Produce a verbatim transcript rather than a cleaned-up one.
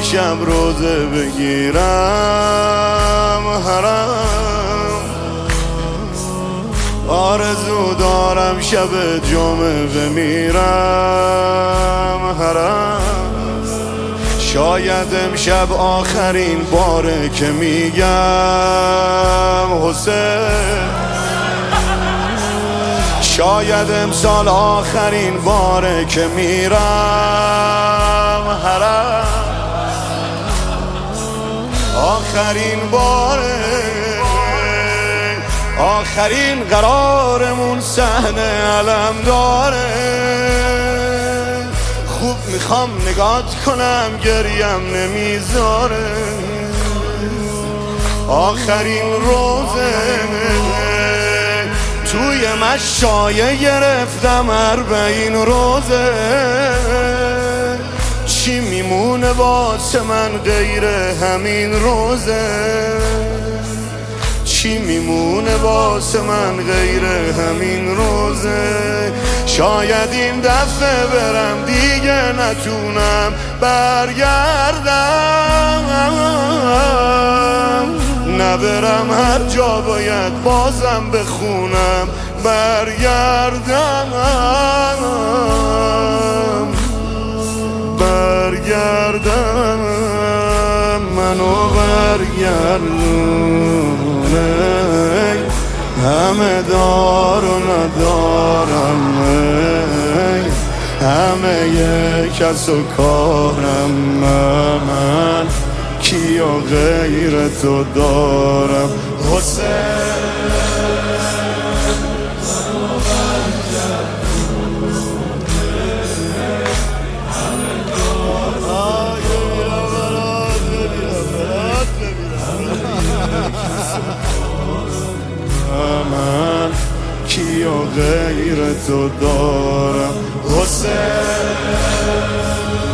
شب روزه بگیرم حرم، آرزو دارم شب جمعه بمیرم حرم. شاید امشب آخرین باره که میگم حسین، شاید امسال آخرین باره که میرم حرم، آخرین باره، آخرین قرارمون صحنه علم داره. خوب میخوام نگات کنم گریم نمیذاره، آخرین روزه توی مشایه گرفتم اربعین روزه. چی میمونه واسه من غیر همین روزه؟ چی میمونه واسه من غیر همین روزه؟ شاید این دفعه برم دیگه نتونم برگردم، نبرم هر جا باید بازم بخونم برگردم، برگردم منو برگردونه. همه دار و ندارم، همه یک کس و کارم، من کی و غیر تو دارم حسین. من کی و غیر تو دارم حسین.